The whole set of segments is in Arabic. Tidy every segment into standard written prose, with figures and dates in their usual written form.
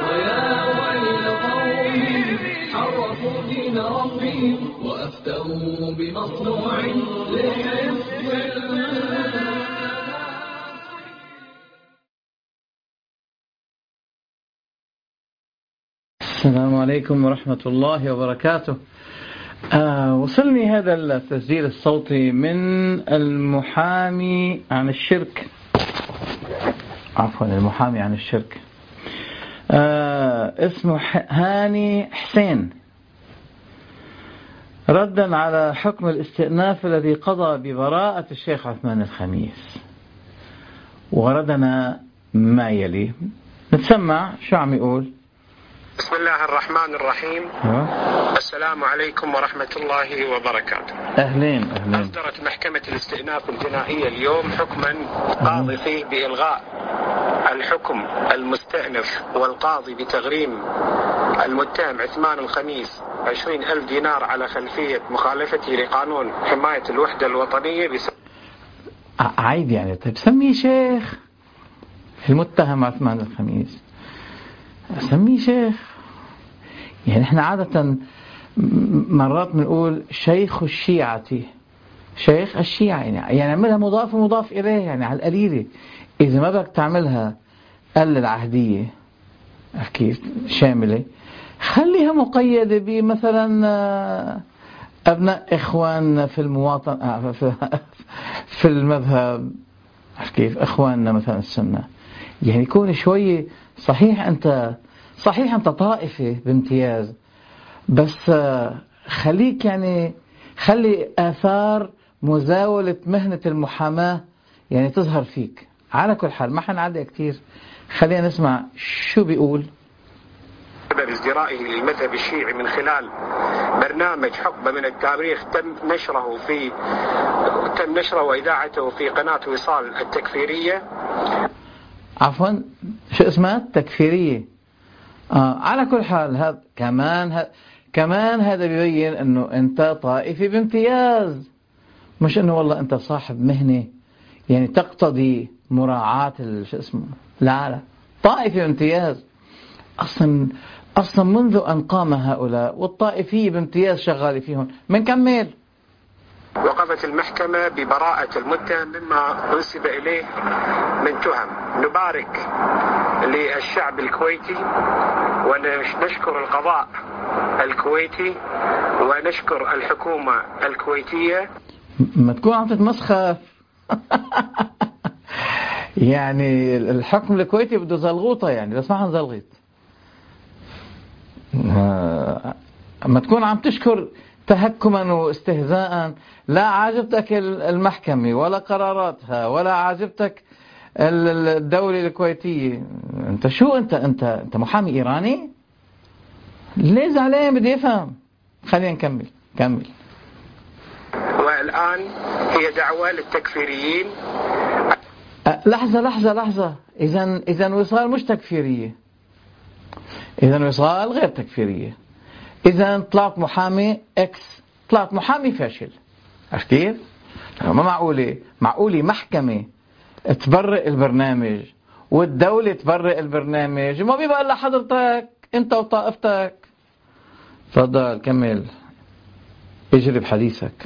ويا ويل قوم حرفوا دين ربهم وأفتوا بمصنوع لحفظ المال. السلام عليكم ورحمة الله وبركاته. وصلني هذا التسجيل الصوتي من المحامي عن الشرك، المحامي عن الشرك، اسمه هاني حسين، ردا على حكم الاستئناف الذي قضى ببراءة الشيخ عثمان الخميس. وردنا ما يلي، نتسمع شو عم يقول. بسم الله الرحمن الرحيم. السلام عليكم ورحمة الله وبركاته. أهلين. أصدرت محكمة الاستئناف الجنائية اليوم حكما قاضي فيه بإلغاء الحكم المستأنف والقاضي بتغريم المتهم عثمان الخميس 20,000 دينار على خلفية مخالفته لقانون حماية الوحدة الوطنية عيب يعني. طيب سميه شيخ المتهم عثمان الخميس، سميه شيخ. يعني احنا عادة مرات بنقول شيخ الشيعة، شيخ الشيعة، يعني عملها مضاف ومضاف إليه، يعني على القليلة. إذا ما بدك تعملها قل العهدية كيف شاملة، خليها مقيدة بمثلا أبناء إخوان في المواطن في المذهب، كيف إخواننا مثلا السنة. يعني يكون شوية صحيح أنت طائفة بامتياز، بس خليك يعني خلي آثار مزاولة مهنة المحاماة يعني تظهر فيك. على كل حال ما حنعلق كتير، خلينا نسمع شو بيقول. سبب ازدرائه للمذهب الشيعي من خلال برنامج حقبة من التاريخ تم نشره وإذاعته في قناة وصال التكفيرية. عفوا شو اسمها؟ التكفيرية. على كل حال هذا كمان هذا بيبين انه انت طائفي بامتياز، مش انه والله انت صاحب مهنة يعني تقتضي مراعاة شو اسمه. لا طائفي بامتياز اصلا منذ ان قام هؤلاء والطائفية بامتياز شغال فيهم. منكمل. وقفت المحكمة ببراءة المتهم مما نسب إليه من تهم. نبارك للشعب الكويتي ونشكر القضاء الكويتي ونشكر الحكومة الكويتية. ما تكون عم تتمسخر. يعني الحكم الكويتي بده زلغوطة، يعني بس ما حنزلغط. ما تكون عم تشكر تهكما واستهزاء. لا عاجبتك المحكمة ولا قراراتها، ولا عاجبتك الدولة الكويتية. انت شو انت محامي ايراني؟ ليه زعلان؟ بدي افهم. خلينا كمل. والآن هي دعوة للتكفيريين. لحظة. إذا وصال مش تكفيرية، إذا وصال غير تكفيرية. إذا طلعت محامي إكس، طلعت محامي فاشل. عرفت كيف؟ ما معقولة محكمة تبرئ البرنامج والدولة تبرئ البرنامج وما بيبقى إلا حضرتك أنت وطائفتك. تفضل كمل. اجري بحديثك.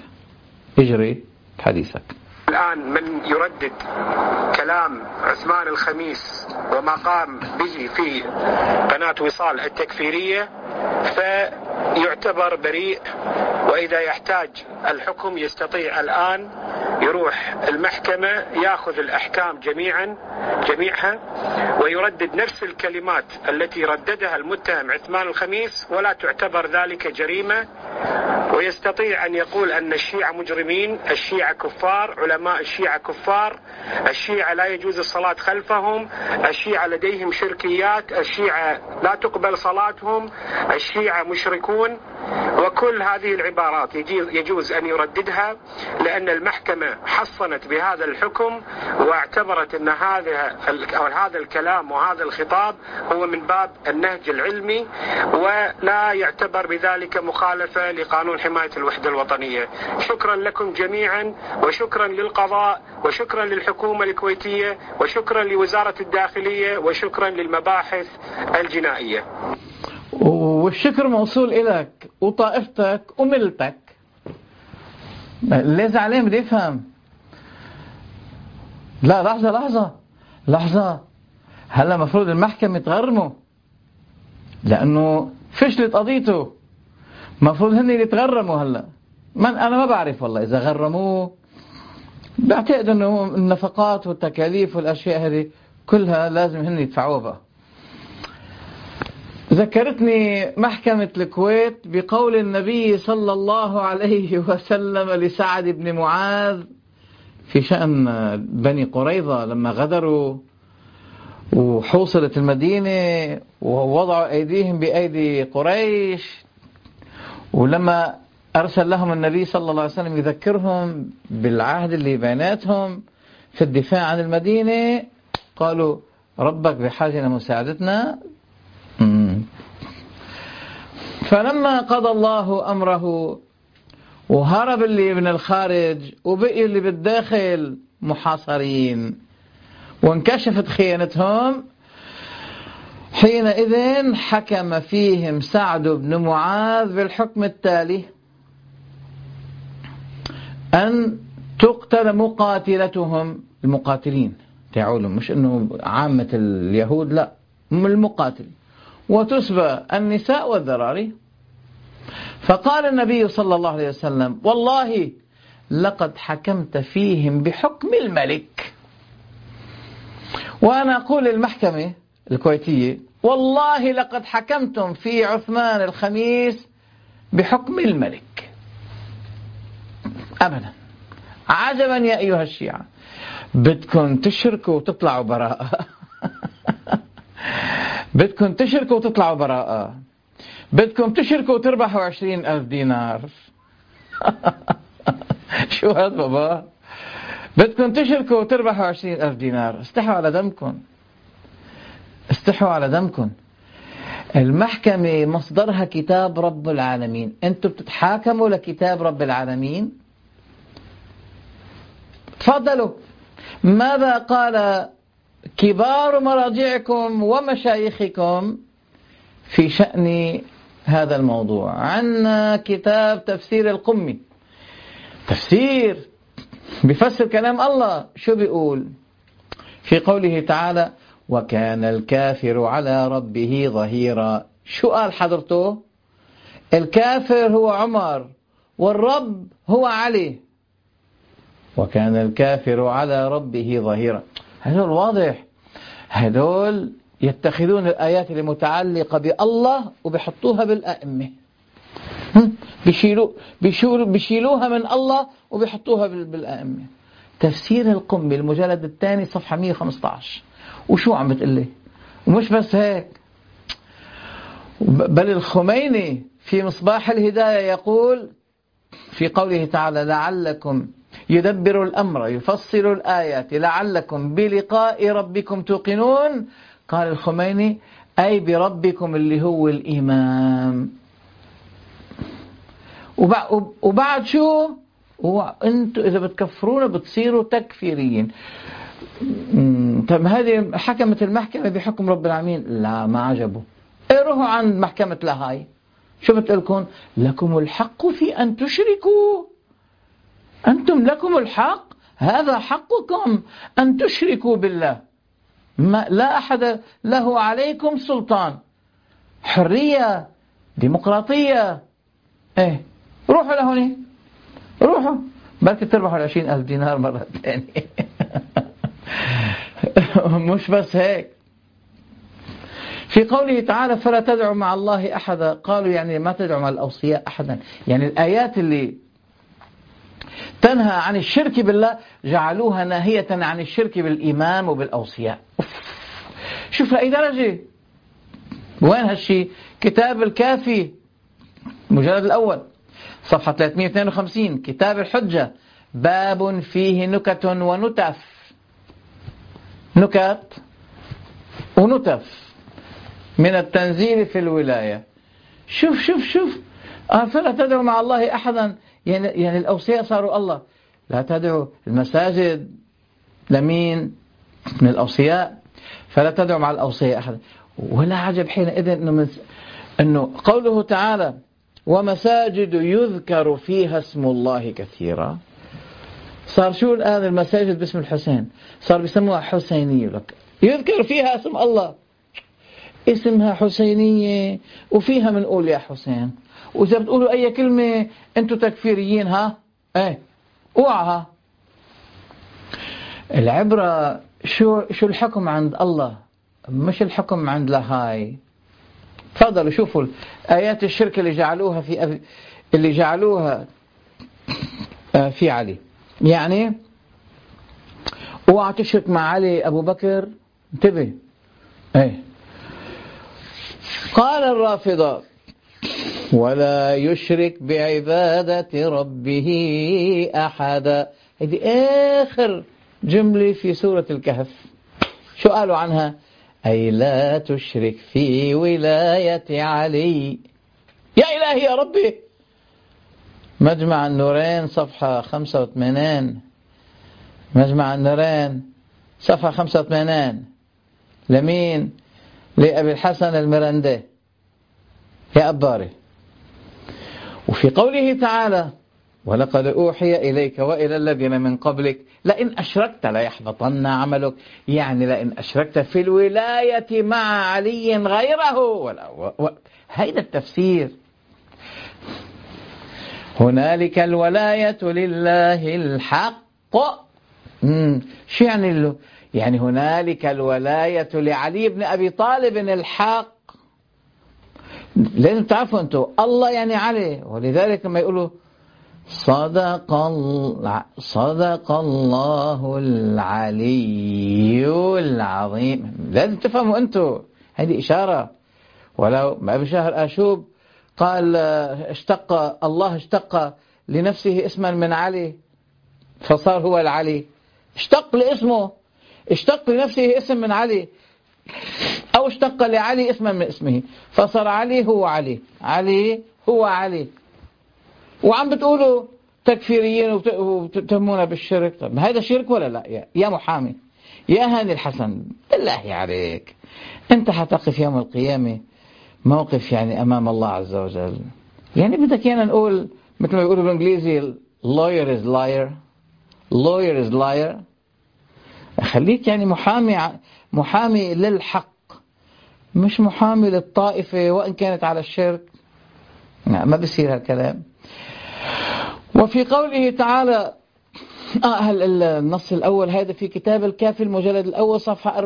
الآن من يردد كلام عثمان الخميس وما قام به في قناة وصال التكفيرية فيعتبر بريء، وإذا يحتاج الحكم يستطيع الآن يروح المحكمة يأخذ الأحكام جميعها ويردد نفس الكلمات التي رددها المتهم عثمان الخميس، ولا تعتبر ذلك جريمة. ويستطيع أن يقول أن الشيعة مجرمين، الشيعة كفار، علماء الشيعة كفار، الشيعة لا يجوز الصلاة خلفهم، الشيعة لديهم شركيات، الشيعة لا تقبل صلاتهم، الشيعة مشركون. وكل هذه العبارات يجوز أن يرددها، لأن المحكمة حصنت بهذا الحكم واعتبرت أن هذا الكلام وهذا الخطاب هو من باب النهج العلمي، ولا يعتبر بذلك مخالفة لقانون حماية الوحدة الوطنية. شكرا لكم جميعا، وشكرا للقضاء، وشكرا للحكومة الكويتية، وشكرا لوزارة الداخلية، وشكرا للمباحث الجنائية. والشكر موصول إليك وطائفتك وملتك. ليه زعلان؟ بدي افهم. لا لحظة، هلا مفروض المحكمة تغرمه لأنه فشلت قضيته، مفروض هن اللي يتغرموا. هلا أنا ما بعرف والله إذا غرموه. بعتقد أنه النفقات والتكاليف والأشياء هذه كلها لازم هن يدفعوها بقى. ذكرتني محكمة الكويت بقول النبي صلى الله عليه وسلم لسعد بن معاذ في شأن بني قريظة لما غدروا وحوصلت المدينة ووضعوا أيديهم بأيدي قريش، ولما أرسل لهم النبي صلى الله عليه وسلم يذكرهم بالعهد اللي بيناتهم في الدفاع عن المدينة، قالوا ربك بحاجة لمساعدتنا. فلما قضى الله أمره وهرب اللي من الخارج وبقي اللي بالداخل محاصرين وانكشفت خيانتهم، حينئذ حكم فيهم سعد بن معاذ بالحكم التالي: أن تقتل مقاتلتهم، المقاتلين تعولهم، مش أنه عامة اليهود، لا، هم المقاتل، وتسبى النساء والذراري. فقال النبي صلى الله عليه وسلم: والله لقد حكمت فيهم بحكم الملك. وأنا أقول للمحكمة الكويتية: والله لقد حكمتم في عثمان الخميس بحكم الملك. أبدا. عجبا يا أيها الشيعة، بدكم تشركوا وتطلعوا براءة. بدكم تشركوا وتطلعوا براءة، بدكم تشركوا وتربحوا 20,000 دينار. شو هذا بابا؟ بدكم تشركوا وتربحوا 20,000 دينار. استحوا على دمكم، استحوا على دمكم. المحكمة مصدرها كتاب رب العالمين، أنتم بتتحاكموا لكتاب رب العالمين. تفضلوا. ماذا قال كبار مراجعكم ومشايخكم في شأن هذا الموضوع؟ عندنا كتاب تفسير القمي، تفسير بفسر كلام الله. شو بيقول في قوله تعالى: وكان الكافر على ربه ظهيرا؟ شو قال حضرته؟ الكافر هو عمر والرب هو علي. وكان الكافر على ربه ظهيرا. هذول واضح، هذول يتخذون الآيات المتعلقة بالله وبيحطوها بالأئمة، بيشيلوها من الله وبيحطوها بالأئمة. تفسير القمي المجلد الثاني صفحة 115. وشو عم بتقلي؟ ومش بس هيك، بل الخميني في مصباح الهداية يقول في قوله تعالى: لعلكم يدبر الأمر يفصل الآيات لعلكم بلقاء ربكم توقنون. قال الخميني: أي بربكم اللي هو الإمام. وبعد شو؟ وأنتم إذا بتكفرون بتصيروا تكفيريين. طب هذه حكمت المحكمة بحكم رب العالمين؟ لا، ما عجبه. روحوا عند محكمة لاهاي، شو بتقولكم؟ لكم الحق في أن تشركوا. أنتم لكم الحق، هذا حقكم أن تشركوا بالله، لا أحد له عليكم سلطان. حرية، ديمقراطية. روحوا لهوني، روحوا، بلكي تربحوا 20,000 دينار مرة ثانية. مش بس هيك، في قوله تعالى: فلا تدعوا مع الله أحدا. قالوا يعني ما تدعوا مع الأوصياء أحدا، يعني الآيات اللي تنهى عن الشرك بالله جعلوها ناهية عن الشرك بالإمام وبالأوصياء. شوف لأي درجة. وين هالشي؟ كتاب الكافي المجلد الأول صفحة 352 كتاب الحجة، باب فيه نكت ونتف. نكت ونتف من التنزيل في الولاية. شوف فلا تدعوا مع الله أحدا. يعني الأوصياء صاروا الله. لا تدعوا المساجد لمين؟ من الأوصياء. فلا تدعوا مع الأوصياء أحدا. ولا عجب حينئذ أنه قوله تعالى ومساجد يذكر فيها اسم الله كثيرا. صار شو الآن المساجد باسم الحسين؟ صار بيسموها حسينية. لك يذكر فيها اسم الله، اسمها حسينية وفيها منقول يا حسين. وإذا بتقولوا أي كلمة أنتوا تكفيريين. ها ايه اوعها. العبرة شو الحكم عند الله، مش الحكم عند لهاي. تفضلوا شوفوا آيات الشرك اللي جعلوها في علي. يعني اوعى تشرك مع علي أبو بكر. انتبه. ايه قال الرافضة ولا يشرك بعبادة ربه أحدا. هذه آخر جملة في سورة الكهف. شو قالوا عنها؟ أي لا تشرك في ولاية علي. يا إلهي يا ربي. مجمع النورين صفحة 85. مجمع النورين صفحة 85. لمين؟ لأبي الحسن المرندي يا أباري. وفي قوله تعالى ولقد أوحي إليك وإلى الذين من قبلك لئن أشركت ليحبطن عملك. يعني لئن أشركت في الولاية مع علي غيره. هيدا التفسير. هنالك الولاية لله الحق. شو يعني له؟ يعني هنالك الولاية لعلي بن أبي طالب الحق. لازم تعرفوا أنتم الله يعني علي. ولذلك لما يقولوا صدق الله العلي العظيم، لازم تفهموا أنتم هذه إشارة. ولو ما بشهر آشوب قال الله اشتق لنفسه اسما من علي فصار هو العلي. اشتق لاسمه، اشتق لنفسه اسم من علي، أو اشتق لعلي اسما من اسمه فصار علي هو علي. علي هو علي. وعم بتقولوا تكفيريين وتتهمونا بالشرك. طب هذا شرك ولا لا؟ يا محامي يا هاني الحسن بالله عليك، أنت حتقف يوم القيامة موقف يعني أمام الله عز وجل. يعني بدك يانا نقول مثل ما يقولوا بالإنجليزي lawyer is liar. lawyer is liar. خليك يعني محامي للحق، مش محامي للطائفة وإن كانت على الشرك. ما بيصير هالكلام. وفي قوله تعالى النص الأول هذا في كتاب الكافي المجلد الأول صفحة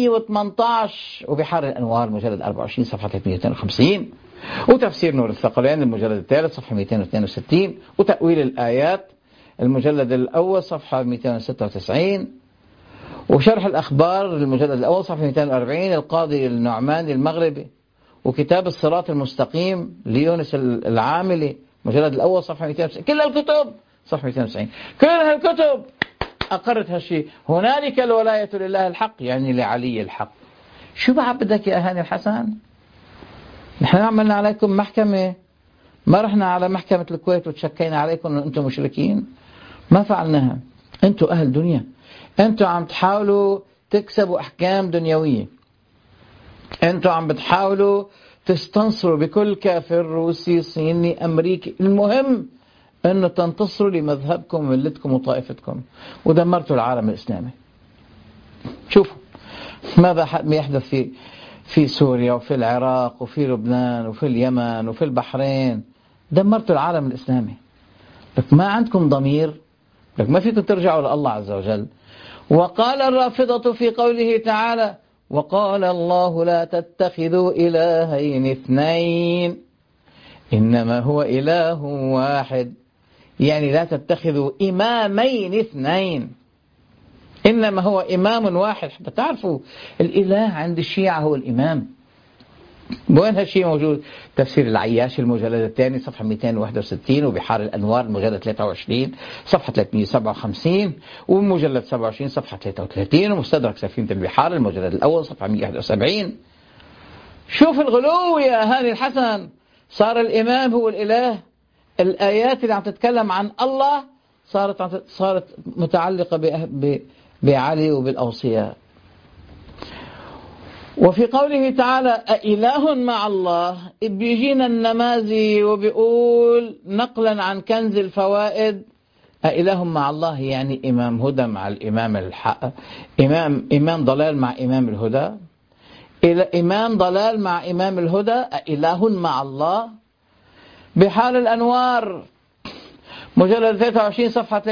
418 وبحار الأنوار مجلد 24 صفحة 352 وتفسير نور الثقلين المجلد الثالث صفحة 262 وتأويل الآيات المجلد الأول صفحة 296 وشرح الأخبار المجلد الأول صفحة 240 القاضي النعماني المغربي وكتاب الصراط المستقيم ليونس العاملي مجلد الأول صفحة 290. كل الكتب صفحة 290. كل هالكتب أقرت هالشيء. هنالك الولاية لله الحق يعني لعلي الحق. شو بعد بدك يا هاني الحسن؟ نحن عملنا عليكم محكمة، ما رحنا على محكمة الكويت وتشكينا عليكم أن أنتم مشركين. ما فعلناها. أنتم أهل دنيا، أنتم عم تحاولوا تكسبوا أحكام دنيوية، أنتم عم بتحاولوا تستنصروا بكل كافر روسي صيني أمريكي. المهم أنه تنتصروا لمذهبكم وملتكم وطائفتكم ودمرتوا العالم الإسلامي. شوفوا ماذا يحدث في سوريا وفي العراق وفي لبنان وفي اليمن وفي البحرين. دمرتوا العالم الإسلامي. لك ما عندكم ضمير، لك ما فيكم ترجعوا لله عز وجل. وقال الرافضة في قوله تعالى وقال الله لا تتخذوا إلهين اثنين إنما هو إله واحد. يعني لا تتخذوا إمامين اثنين إنما هو إمام واحد. حتى تعرفوا الإله عند الشيعة هو الإمام. وين هالشيء موجود؟ تفسير العياشي المجلد الثاني صفحة 261، وبحار الأنوار المجلد 23 صفحة 357، ومجلد 27 صفحة 33، ومستدرك سفينة البحار المجلد الأول صفحة 171. شوف الغلو يا هاني الحسن، صار الإمام هو الإله. الآيات اللي عم تتكلم عن الله صارت متعلقة بعلي وبالأوصياء. وفي قوله تعالى أإله مع الله، بيجينا النمازي وبيقول نقلا عن كنز الفوائد أإله مع الله يعني إمام هدى مع الإمام الحق، إمام ضلال مع إمام الهدى، إمام ضلال مع إمام الهدى، أإله مع الله. بحار الأنوار مجلد 23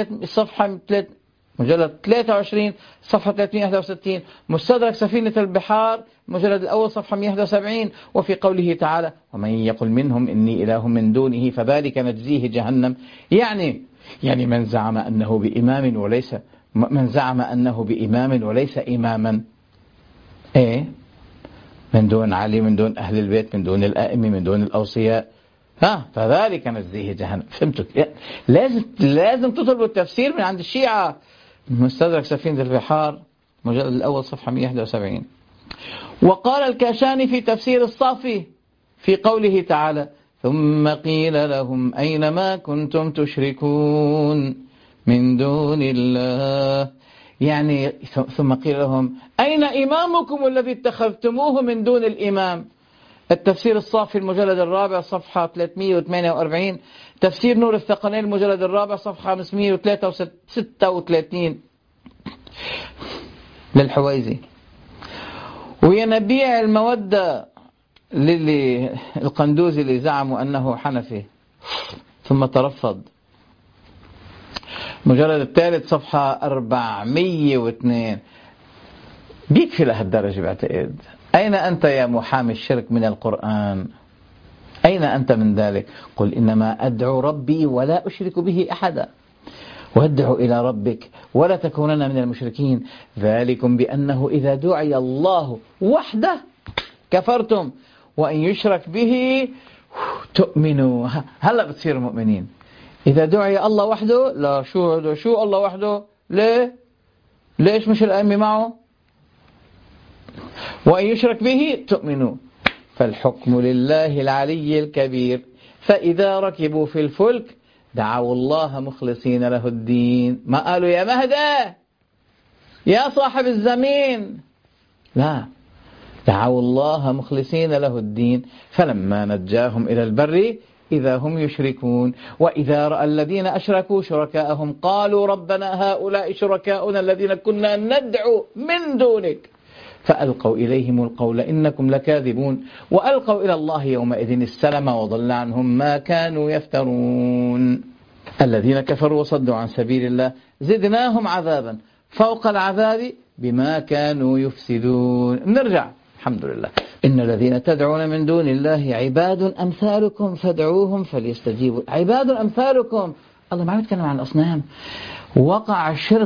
مجلد 23 صفحة 361، مستدرك سفينة البحار مجلد الأول صفحة 171. وفي قوله تعالى ومن يقل منهم إني إله من دونه فذلك نجزيه جهنم، يعني من زعم أنه بإمام وليس إماما، إيه، من دون علي، من دون أهل البيت، من دون الآئمة، من دون الأوصياء، فذلك نجزيه جهنم. فهمتوا؟ لازم تطلبوا التفسير من عند الشيعة. مستدرك سفينة البحار مجلد الأول صفحة 171. وقال الكاشاني في تفسير الصافي في قوله تعالى ثم قيل لهم أين ما كنتم تشركون من دون الله، يعني ثم قيل لهم أين إمامكم الذي اتخذتموه من دون الإمام. التفسير الصافي المجلد الرابع صفحة 348، تفسير نور الثقلين المجلد الرابع صفحة 536 للحويزي. وينبيع المودة القندوزي اللي زعموا أنه حنفي ثم ترفض، مجلد الثالث صفحة 402. بيكفي لهالدرجة بعتقد. أين أنت يا محامي الشرك من القرآن؟ أين أنت من ذلك؟ قل إنما أدعو ربي ولا أشرك به أحدا وادعو إلى ربك ولا تكونن من المشركين، ذلكم بأنه إذا دعي الله وحده كفرتم وإن يشرك به تؤمنوا. هلأ بتصيروا مؤمنين. إذا دعي الله وحده، لا شو الله وحده؟ ليش مش الأئمة معه؟ وإن يشرك به تؤمنوا. فالحكم لله العلي الكبير، فإذا ركبوا في الفلك دعوا الله مخلصين له الدين. ما قالوا يا مهدي يا صاحب الزمين، لا، دعوا الله مخلصين له الدين فلما نجاهم إلى البر إذا هم يشركون. وإذا رأى الذين أشركوا شركاءهم قالوا ربنا هؤلاء شركاؤنا الذين كنا ندعو من دونك فألقوا إليهم القول إنكم لكاذبون وألقوا إلى الله يومئذ السلم وضل عنهم ما كانوا يفترون. الذين كفروا وصدوا عن سبيل الله زدناهم عذابا فوق العذاب بما كانوا يفسدون. نرجع الحمد لله. إن الذين تدعون من دون الله عباد أمثالكم فادعوهم فليستجيبوا. عباد أمثالكم، الله ما يتكلم عن الأصنام. وقع الشرك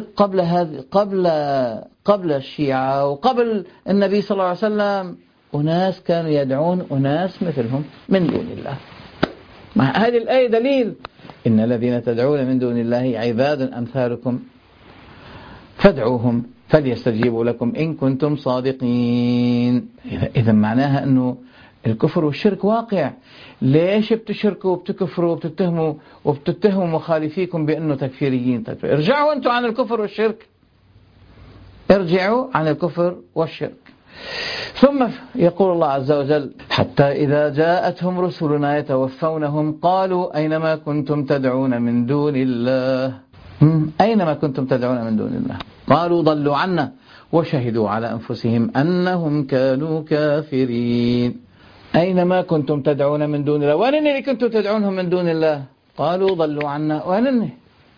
قبل الشيعة وقبل النبي صلى الله عليه وسلم، أناس كانوا يدعون أناس مثلهم من دون الله. هذه الآية دليل. إن الذين تدعون من دون الله عباد أمثالكم فادعوهم فليستجيبوا لكم إن كنتم صادقين. إذا معناها أنه الكفر والشرك واقع. ليش بتشركوا وبتكفروا وبتتهموا مخالفيكم بأنه تكفيريين؟ طيب ارجعوا أنتم عن الكفر والشرك، ارجعوا عن الكفر والشرك. ثم يقول الله عز وجل حتى إذا جاءتهم رسلنا يتوفونهم قالوا أينما كنتم تدعون من دون الله، أينما كنتم تدعون من دون الله قالوا ضلوا عنا وشهدوا على أنفسهم أنهم كانوا كافرين. أينما كنتم تدعون من دون الله، وين اللي كنتم تدعونهم من دون الله؟ قالوا ضلوا عنا، وين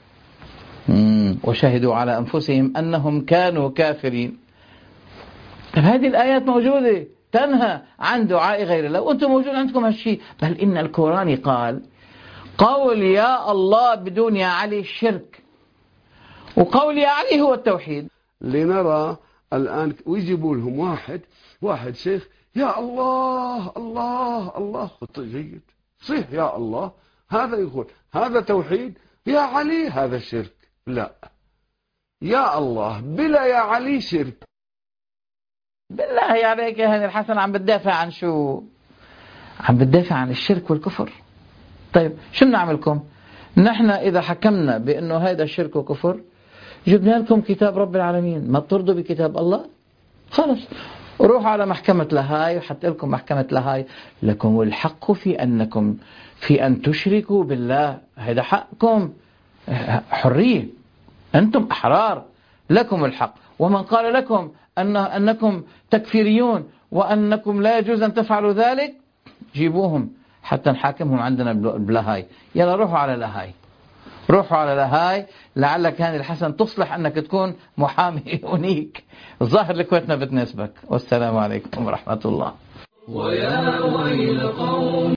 وشهدوا على أنفسهم أنهم كانوا كافرين. هذه الآيات موجودة تنهى عن دعاء غير الله، وأنتم موجود عندكم هالشيء. بل إن القرآن قال قول يا الله بدون يا علي الشرك، وقول يا علي هو التوحيد. لنرى الآن ويجيبوا لهم واحد شيخ يا الله الله الله جيد صيح يا الله، هذا يقول هذا توحيد، يا علي هذا شرك. لا، يا الله بلا يا علي شرك. بالله عليك يا هاني الحسن، عم بتدافع عن شو؟ عم بتدافع عن الشرك والكفر. طيب شو بنعملكم؟ نحن إذا حكمنا بأنه هذا الشرك وكفر جبنا لكم كتاب رب العالمين، ما بترضوا بكتاب الله؟ خلص روحوا على محكمة لاهاي وحط لكم محكمة لاهاي، لكم الحق في أن تشركوا بالله، هذا حقكم، حرية، أنتم أحرار، لكم الحق. ومن قال لكم أنكم تكفيريون وأنكم لا يجوز أن تفعلوا ذلك جيبوهم حتى نحاكمهم عندنا بلاهاي. يلا روحوا على لاهاي، روحوا على لاهاي، لعلك هاني الحسن تصلح أنك تكون محامي هنيك. الظاهر الكويت ما بتناسبك. والسلام عليكم ورحمة الله. ويا ويل قوم